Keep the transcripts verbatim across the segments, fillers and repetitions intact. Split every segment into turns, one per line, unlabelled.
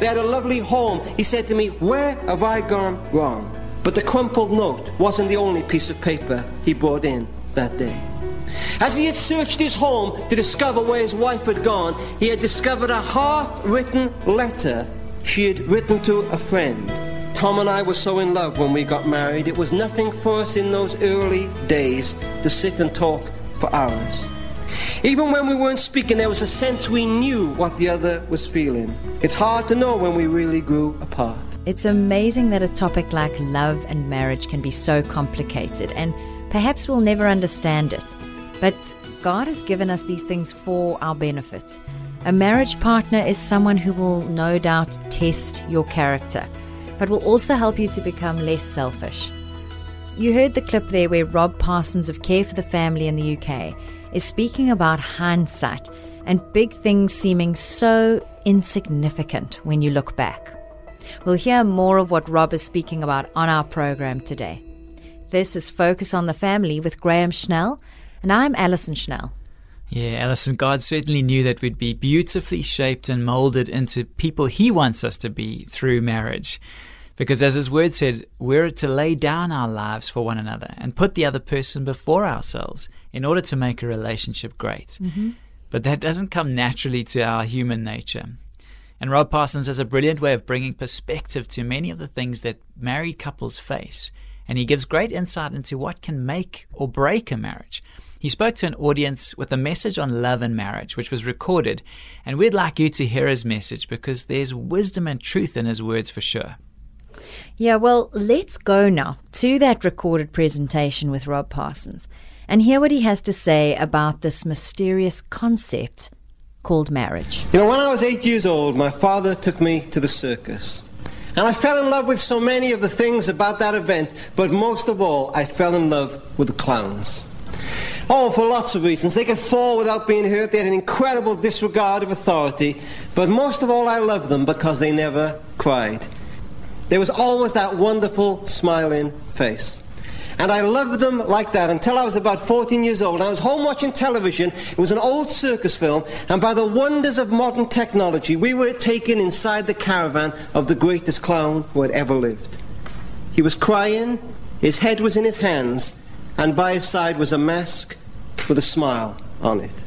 They had a lovely home. He said to me, where have I gone wrong? But the crumpled note wasn't the only piece of paper he brought in that day. As he had searched his home to discover where his wife had gone, he had discovered a half-written letter she had written to a friend. Tom and I were so in love when we got married. It was nothing for us in those early days to sit and talk for hours. Even when we weren't speaking, there was a sense we knew what the other was feeling. It's hard to know when we really grew apart.
It's amazing that a topic like love and marriage can be so complicated, and perhaps we'll never understand it. But God has given us these things for our benefit. A marriage partner is someone who will no doubt test your character, but will also help you to become less selfish. You heard the clip there where Rob Parsons of Care for the Family in the U K is speaking about hindsight and big things seeming so insignificant when you look back. We'll hear more of what Rob is speaking about on our program today. This is Focus on the Family with Graham Schnell, and I'm Alison Schnell.
Yeah, Alison, God certainly knew that we'd be beautifully shaped and molded into people He wants us to be through marriage. Because as His word said, we're to lay down our lives for one another and put the other person before ourselves in order to make a relationship great. Mm-hmm. But that doesn't come naturally to our human nature. And Rob Parsons has a brilliant way of bringing perspective to many of the things that married couples face. And he gives great insight into what can make or break a marriage. He spoke to an audience with a message on love and marriage, which was recorded. And we'd like you to hear his message because there's wisdom and truth in his words for sure.
Yeah, well, let's go now to that recorded presentation with Rob Parsons and hear what he has to say about this mysterious concept called marriage.
You know, when I was eight years old, my father took me to the circus. And I fell in love with so many of the things about that event, but most of all, I fell in love with the clowns. Oh, for lots of reasons. They could fall without being hurt. They had an incredible disregard of authority. But most of all, I loved them because they never cried. There was always that wonderful smiling face. And I loved them like that until I was about fourteen years old. I was home watching television. It was an old circus film. And by the wonders of modern technology, we were taken inside the caravan of the greatest clown who had ever lived. He was crying. His head was in his hands. And by his side was a mask with a smile on it.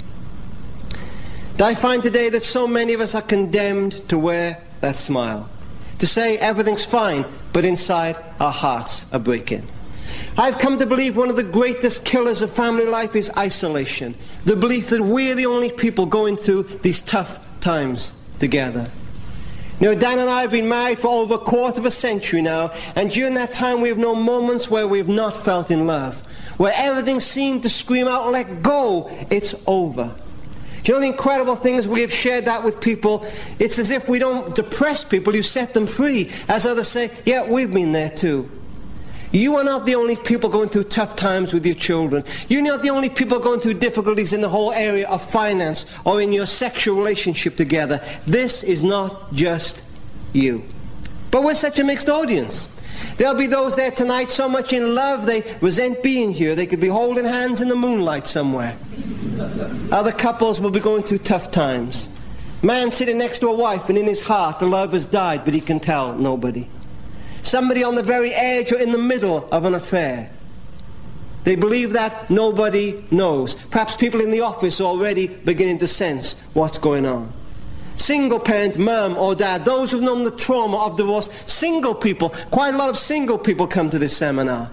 And I find today that so many of us are condemned to wear that smile. To say everything's fine, but inside our hearts are breaking. I've come to believe one of the greatest killers of family life is isolation. The belief that we're the only people going through these tough times together. You know, Dan and I have been married for over a quarter of a century now, and during that time we have known moments where we've not felt in love, where everything seemed to scream out, let go, it's over. You know, the incredible thing is we have shared that with people. It's as if we don't depress people, you set them free. As others say, yeah, we've been there too. You are not the only people going through tough times with your children. You're not the only people going through difficulties in the whole area of finance or in your sexual relationship together. This is not just you. But we're such a mixed audience. There'll be those there tonight so much in love they resent being here. They could be holding hands in the moonlight somewhere. Other couples will be going through tough times. Man sitting next to a wife and in his heart the love has died, but he can tell nobody. Somebody on the very edge or in the middle of an affair. They believe that nobody knows. Perhaps people in the office are already beginning to sense what's going on. Single parent, mum or dad, those who've known the trauma of divorce, single people, quite a lot of single people come to this seminar.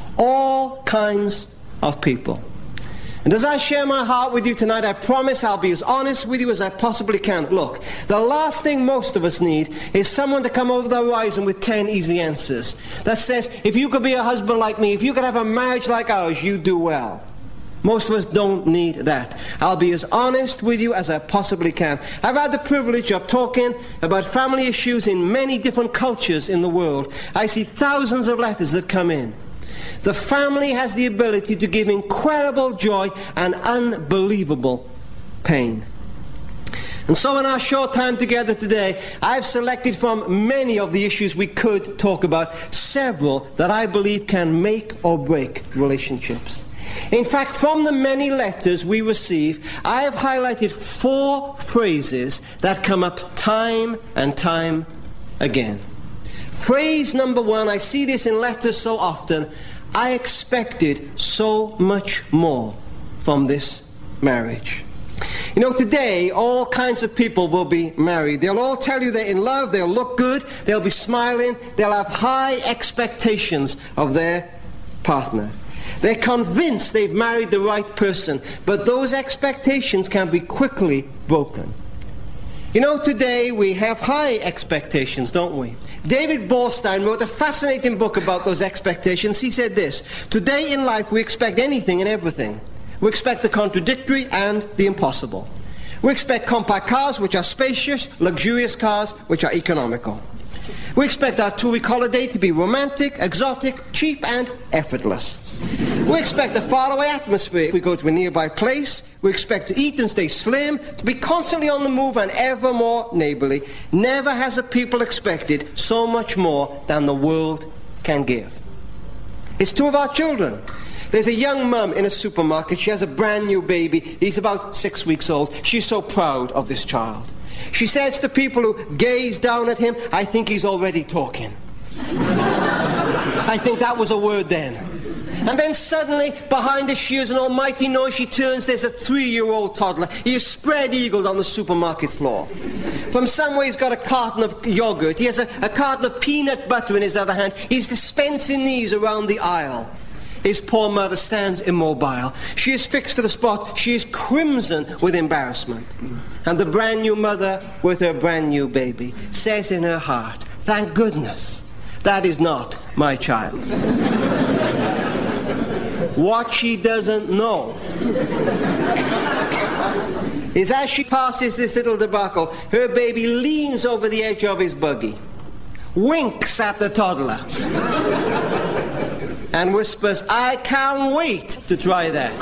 All kinds of people. And as I share my heart with you tonight, I promise I'll be as honest with you as I possibly can. Look, the last thing most of us need is someone to come over the horizon with ten easy answers. That says, if you could be a husband like me, if you could have a marriage like ours, you do well. Most of us don't need that. I'll be as honest with you as I possibly can. I've had the privilege of talking about family issues in many different cultures in the world. I see thousands of letters that come in. The family has the ability to give incredible joy and unbelievable pain. And so in our short time together today, I've selected from many of the issues we could talk about, several that I believe can make or break relationships. In fact, from the many letters we receive, I have highlighted four phrases that come up time and time again. Phrase number one, I see this in letters so often: I expected so much more from this marriage. You know, today, all kinds of people will be married. They'll all tell you they're in love, they'll look good, they'll be smiling, they'll have high expectations of their partner. They're convinced they've married the right person, but those expectations can be quickly broken. You know, today we have high expectations, don't we? David Borstein wrote a fascinating book about those expectations. He said this: today in life we expect anything and everything. We expect the contradictory and the impossible. We expect compact cars, which are spacious, luxurious cars, which are economical. We expect our two-week holiday to be romantic, exotic, cheap, and effortless. We expect a faraway atmosphere if we go to a nearby place. We expect to eat and stay slim, to be constantly on the move and ever more neighborly. Never has a people expected so much more than the world can give. It's true of our children. There's a young mum in a supermarket. She has a brand new baby. He's about six weeks old. She's so proud of this child. She says to people who gaze down at him, "I think he's already talking." I think that was a word then. And then suddenly, behind her, she hears an almighty noise. She turns, there's a three-year-old toddler. He is spread-eagled on the supermarket floor. From somewhere he's got a carton of yogurt. He has a, a carton of peanut butter in his other hand. He's dispensing these around the aisle. His poor mother stands immobile. She is fixed to the spot. She is crimson with embarrassment. And the brand new mother with her brand new baby says in her heart, "Thank goodness, that is not my child." What she doesn't know is as she passes this little debacle, her baby leans over the edge of his buggy, winks at the toddler, and whispers, "I can't wait to try that."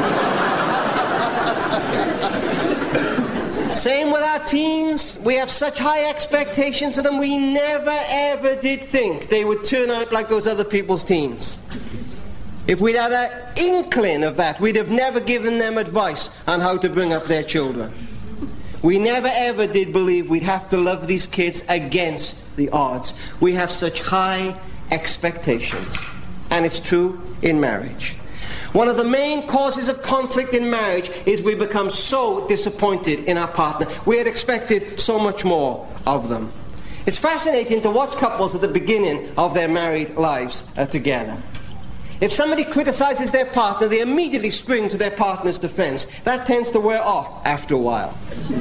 Same with our teens. We have such high expectations of them. We never ever did think they would turn out like those other people's teens. If we'd had an inkling of that, we'd have never given them advice on how to bring up their children. We never ever did believe we'd have to love these kids against the odds. We have such high expectations. And it's true in marriage. One of the main causes of conflict in marriage is we become so disappointed in our partner. We had expected so much more of them. It's fascinating to watch couples at the beginning of their married lives uh, together. If somebody criticizes their partner, they immediately spring to their partner's defense. That tends to wear off after a while.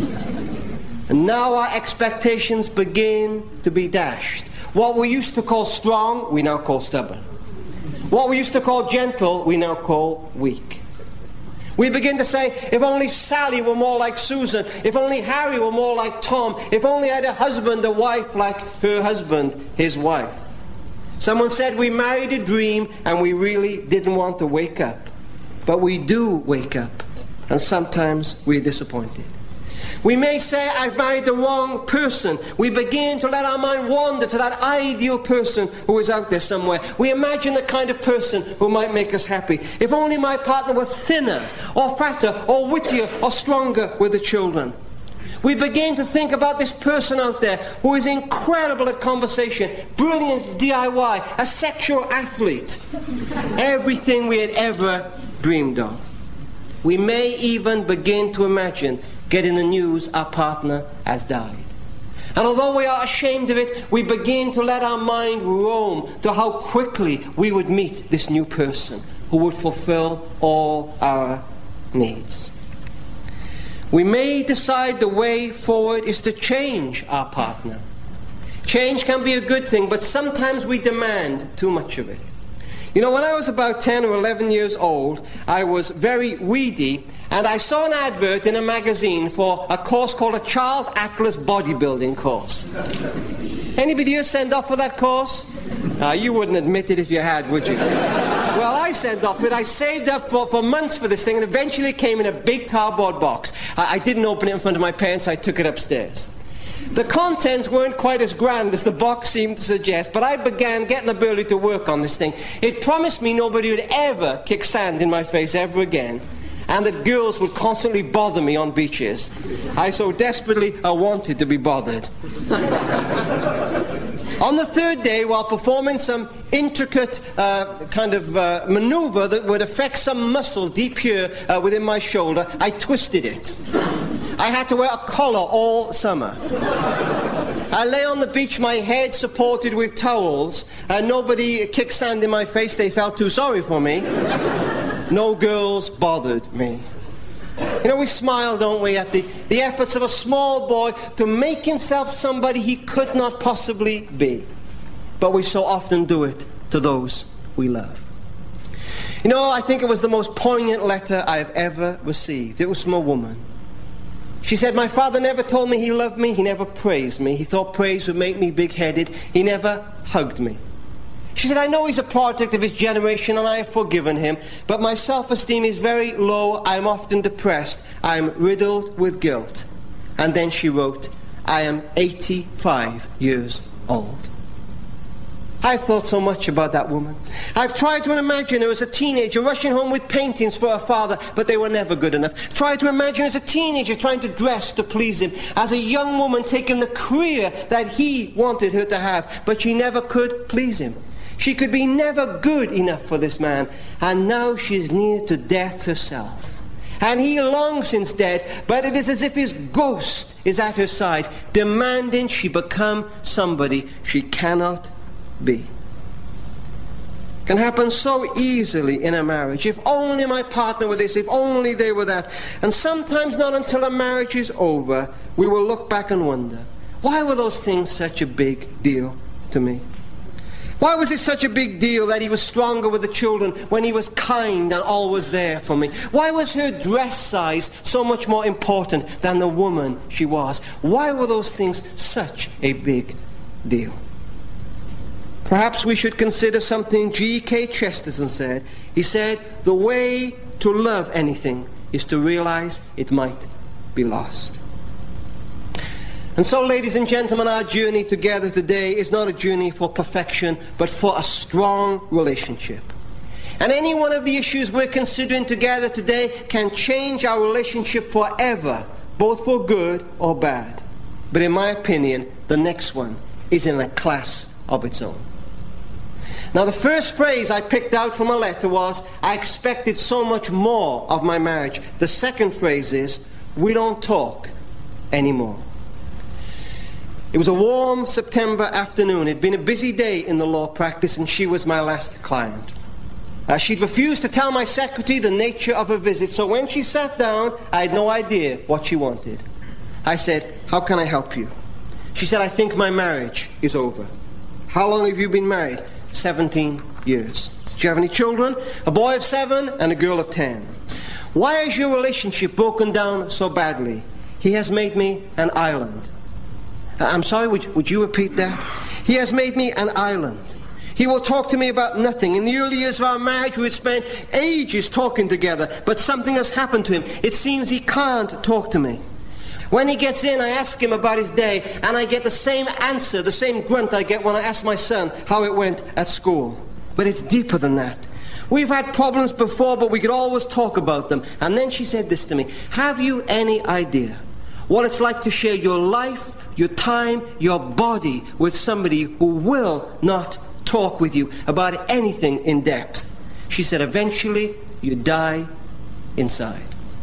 And now our expectations begin to be dashed. What we used to call strong, we now call stubborn. What we used to call gentle, we now call weak. We begin to say, if only Sally were more like Susan, if only Harry were more like Tom, if only I had a husband, a wife like her husband, his wife. Someone said we married a dream and we really didn't want to wake up. But we do wake up, and sometimes we're disappointed. We may say, I've married the wrong person. We begin to let our mind wander to that ideal person who is out there somewhere. We imagine the kind of person who might make us happy. If only my partner were thinner, or fatter, or wittier, or stronger with the children. We begin to think about this person out there who is incredible at conversation, brilliant D I Y, a sexual athlete. Everything we had ever dreamed of. We may even begin to imagine getting the news our partner has died. And although we are ashamed of it, we begin to let our mind roam to how quickly we would meet this new person who would fulfill all our needs. We may decide the way forward is to change our partner. Change can be a good thing, but sometimes we demand too much of it. You know, when I was about ten or eleven years old, I was very weedy, and I saw an advert in a magazine for a course called a Charles Atlas bodybuilding course. Anybody here signed up for that course? Uh, you wouldn't admit it if you had, would you? Well, I signed up for it. I saved up for, for months for this thing, and eventually it came in a big cardboard box. I, I didn't open it in front of my parents. I took it upstairs. The contents weren't quite as grand as the box seemed to suggest, but I began getting up early to work on this thing. It promised me nobody would ever kick sand in my face ever again, and that girls would constantly bother me on beaches. I so desperately I wanted to be bothered. On the third day, while performing some intricate uh, kind of uh, maneuver that would affect some muscle deep here uh, within my shoulder, I twisted it. I had to wear a collar all summer. I lay on the beach, my head supported with towels, and nobody kicked sand in my face. They felt too sorry for me. No girls bothered me. You know, we smile, don't we, at the, the efforts of a small boy to make himself somebody he could not possibly be. But we so often do it to those we love. You know, I think it was the most poignant letter I have ever received. It was from a woman. She said, my father never told me he loved me. He never praised me. He thought praise would make me big-headed. He never hugged me. She said, I know he's a product of his generation and I have forgiven him, but my self-esteem is very low. I'm often depressed. I'm riddled with guilt. And then she wrote, I am eighty-five years old. I've thought so much about that woman. I've tried to imagine her as a teenager rushing home with paintings for her father, but they were never good enough. Tried to imagine her as a teenager trying to dress to please him. As a young woman taking the career that he wanted her to have, but she never could please him. She could be never good enough for this man, and now she's near to death herself. And he long since dead, but it is as if his ghost is at her side, demanding she become somebody she cannot be. Can happen so easily in a marriage. If only my partner were this, if only they were that. And sometimes not until a marriage is over, we will look back and wonder, why were those things such a big deal to me? Why was it such a big deal that he was stronger with the children when he was kind and always there for me? Why was her dress size so much more important than the woman she was? Why were those things such a big deal? Perhaps we should consider something G K Chesterton said. He said, the way to love anything is to realize it might be lost. And so, ladies and gentlemen, our journey together today is not a journey for perfection, but for a strong relationship. And any one of the issues we're considering together today can change our relationship forever, both for good or bad. But in my opinion, the next one is in a class of its own. Now, the first phrase I picked out from a letter was, I expected so much more of my marriage. The second phrase is, we don't talk anymore. It was a warm September afternoon. It had been a busy day in the law practice, and she was my last client. Uh, she'd refused to tell my secretary the nature of her visit, so when she sat down, I had no idea what she wanted. I said, how can I help you? She said, I think my marriage is over. How long have you been married? seventeen years. Do you have any children? A boy of seven and a girl of ten. Why is your relationship broken down so badly? He has made me an island. I'm sorry, would, would you repeat that? He has made me an island. He will talk to me about nothing. In the early years of our marriage, we had spent ages talking together, but something has happened to him. It seems he can't talk to me. When he gets in, I ask him about his day, and I get the same answer, the same grunt I get when I ask my son how it went at school. But it's deeper than that. We've had problems before, but we could always talk about them. And then she said this to me, have you any idea what it's like to share your life, your time, your body with somebody who will not talk with you about anything in depth? She said, eventually you die inside.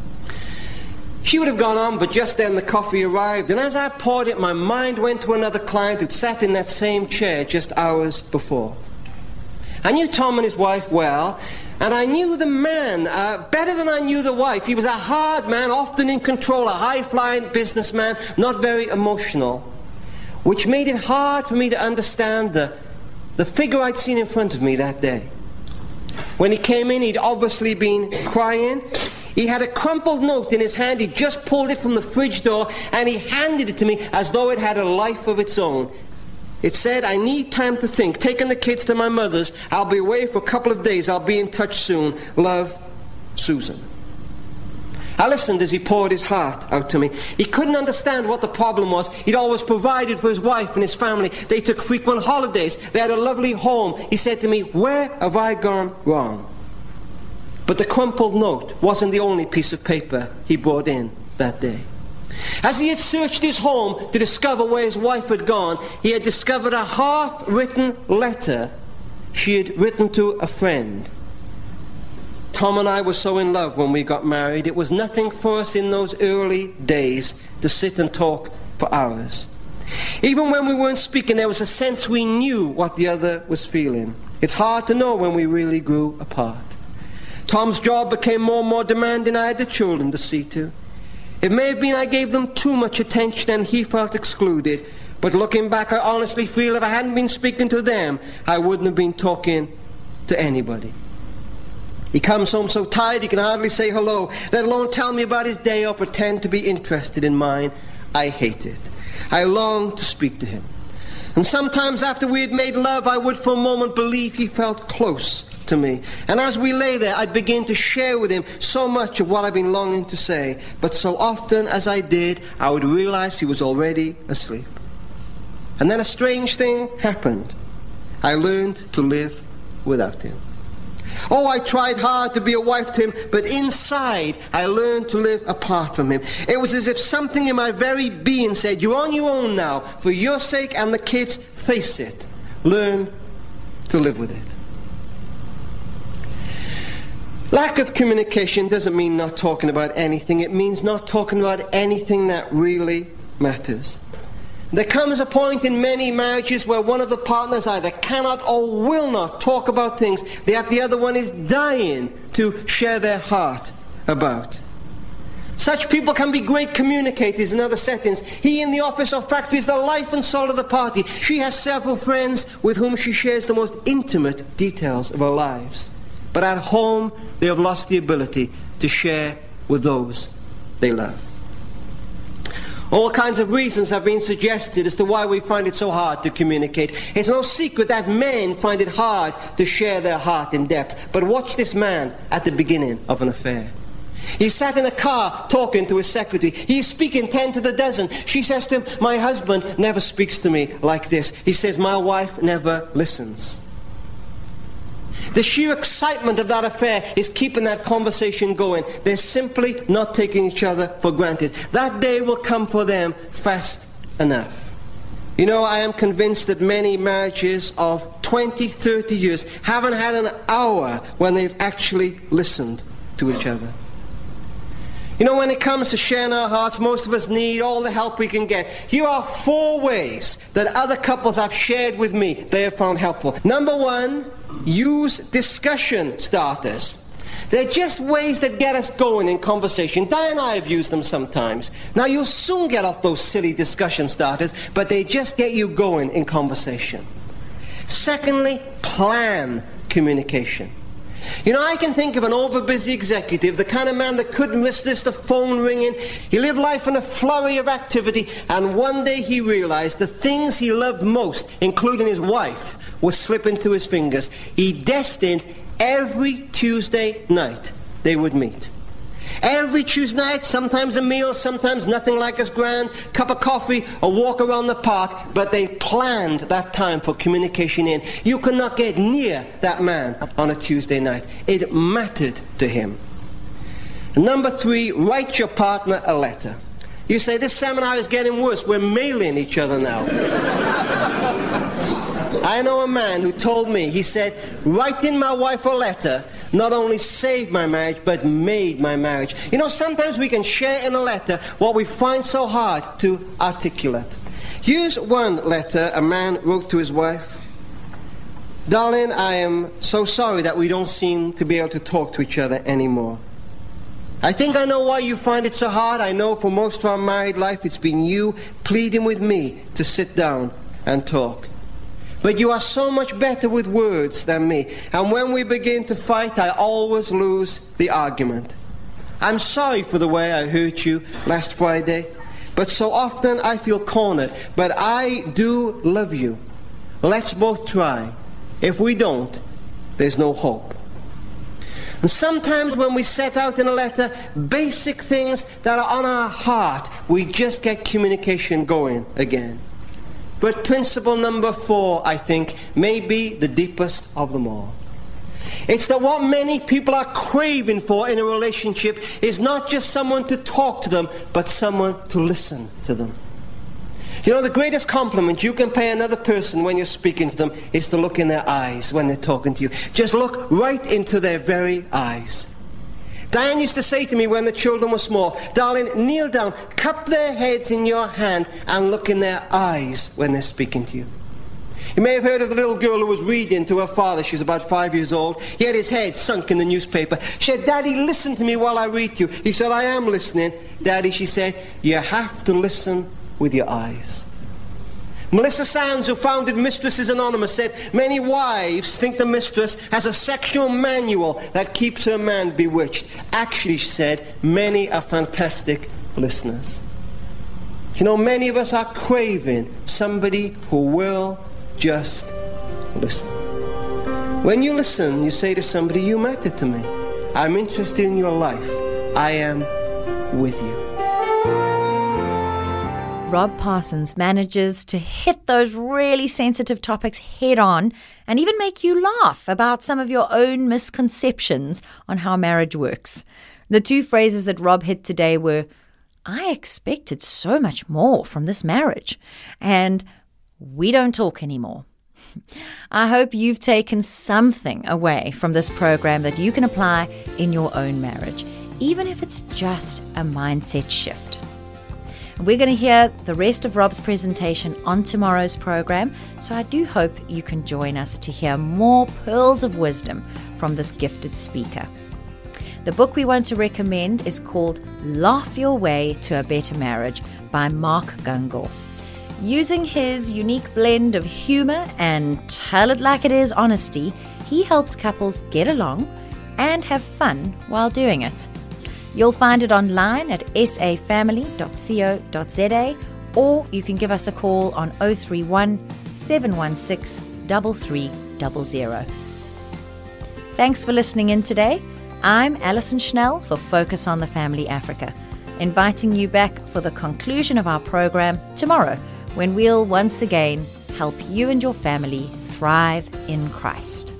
She would have gone on, but just then the coffee arrived, and as I poured it, my mind went to another client who'd sat in that same chair just hours before. I knew Tom and his wife well, and I knew the man uh, better than I knew the wife. He was a hard man, often in control, a high-flying businessman, not very emotional, which made it hard for me to understand the, the figure I'd seen in front of me that day. When he came in, he'd obviously been crying. He had a crumpled note in his hand. He just pulled it from the fridge door, and he handed it to me as though it had a life of its own. It said, I need time to think. Taking the kids to my mother's. I'll be away for a couple of days. I'll be in touch soon. Love, Susan. I listened as he poured his heart out to me. He couldn't understand what the problem was. He'd always provided for his wife and his family. They took frequent holidays. They had a lovely home. He said to me, "Where have I gone wrong?" But the crumpled note wasn't the only piece of paper he brought in that day. As he had searched his home to discover where his wife had gone, he had discovered a half-written letter she had written to a friend. Tom and I were so in love when we got married. It was nothing for us in those early days to sit and talk for hours. Even when we weren't speaking, there was a sense we knew what the other was feeling. It's hard to know when we really grew apart. Tom's job became more and more demanding. I had the children to see to. It may have been I gave them too much attention and he felt excluded. But looking back, I honestly feel if I hadn't been speaking to them, I wouldn't have been talking to anybody. He comes home so tired he can hardly say hello, let alone tell me about his day or pretend to be interested in mine. I hate it. I long to speak to him. And sometimes after we had made love, I would for a moment believe he felt close to me. And as we lay there, I'd begin to share with him so much of what I've been longing to say. But so often as I did, I would realize he was already asleep. And then a strange thing happened. I learned to live without him. Oh, I tried hard to be a wife to him, but inside I learned to live apart from him. It was as if something in my very being said, "You're on your own now. For your sake and the kids, face it. Learn to live with it." Lack of communication doesn't mean not talking about anything. It means not talking about anything that really matters. There comes a point in many marriages where one of the partners either cannot or will not talk about things that the other one is dying to share their heart about. Such people can be great communicators in other settings. He in the office or factory is the life and soul of the party. She has several friends with whom she shares the most intimate details of her lives. But at home, they have lost the ability to share with those they love. All kinds of reasons have been suggested as to why we find it so hard to communicate. It's no secret that men find it hard to share their heart in depth. But watch this man at the beginning of an affair. He sat in a car talking to his secretary. He's speaking ten to the dozen. She says to him, "My husband never speaks to me like this." He says, "My wife never listens." The sheer excitement of that affair is keeping that conversation going. They're simply not taking each other for granted. That day will come for them fast enough. You know, I am convinced that many marriages of twenty, thirty years haven't had an hour when they've actually listened to each other. You know, when it comes to sharing our hearts, most of us need all the help we can get. Here are four ways that other couples have shared with me they have found helpful. Number one, use discussion starters. They're just ways that get us going in conversation. Di and I have used them sometimes. Now, you'll soon get off those silly discussion starters, but they just get you going in conversation. Secondly, plan communication. You know, I can think of an overbusy executive, the kind of man that couldn't resist the phone ringing. He lived life in a flurry of activity, and one day he realized the things he loved most, including his wife, was slipping through his fingers. He destined every Tuesday night they would meet. Every Tuesday night, sometimes a meal, sometimes nothing like as grand, cup of coffee, a walk around the park, but they planned that time for communication in. You could not get near that man on a Tuesday night. It mattered to him. Number three, write your partner a letter. You say, this seminar is getting worse. We're mailing each other now. I know a man who told me, he said, writing my wife a letter not only saved my marriage, but made my marriage. You know, sometimes we can share in a letter what we find so hard to articulate. Here's one letter a man wrote to his wife. Darling, I am so sorry that we don't seem to be able to talk to each other anymore. I think I know why you find it so hard. I know for most of our married life it's been you pleading with me to sit down and talk. But you are so much better with words than me. And when we begin to fight, I always lose the argument. I'm sorry for the way I hurt you last Friday. But so often I feel cornered. But I do love you. Let's both try. If we don't, there's no hope. And sometimes when we set out in a letter basic things that are on our heart, we just get communication going again. But principle number four, I think, may be the deepest of them all. It's that what many people are craving for in a relationship is not just someone to talk to them, but someone to listen to them. You know, the greatest compliment you can pay another person when you're speaking to them is to look in their eyes when they're talking to you. Just look right into their very eyes. Diane used to say to me when the children were small, "Darling, kneel down, cup their heads in your hand and look in their eyes when they're speaking to you." You may have heard of the little girl who was reading to her father. She's about five years old. He had his head sunk in the newspaper. She said, "Daddy, listen to me while I read to you." He said, "I am listening." "Daddy," she said, "you have to listen with your eyes." Melissa Sands, who founded Mistresses Anonymous, said many wives think the mistress has a sexual manual that keeps her man bewitched. Actually, she said, many are fantastic listeners. You know, many of us are craving somebody who will just listen. When you listen, you say to somebody, "You matter to me. I'm interested in your life. I am with you."
Rob Parsons manages to hit those really sensitive topics head on and even make you laugh about some of your own misconceptions on how marriage works. The two phrases that Rob hit today were, "I expected so much more from this marriage," and "we don't talk anymore." I hope you've taken something away from this program that you can apply in your own marriage, even if it's just a mindset shift. We're going to hear the rest of Rob's presentation on tomorrow's program, so I do hope you can join us to hear more pearls of wisdom from this gifted speaker. The book we want to recommend is called Laugh Your Way to a Better Marriage by Mark Gungor. Using his unique blend of humor and tell it like it is honesty, he helps couples get along and have fun while doing it. You'll find it online at s a family dot co dot z a, or you can give us a call on oh three one, seven one six, three three zero zero. Thanks for listening in today. I'm Alison Schnell for Focus on the Family Africa, inviting you back for the conclusion of our program tomorrow, when we'll once again help you and your family thrive in Christ.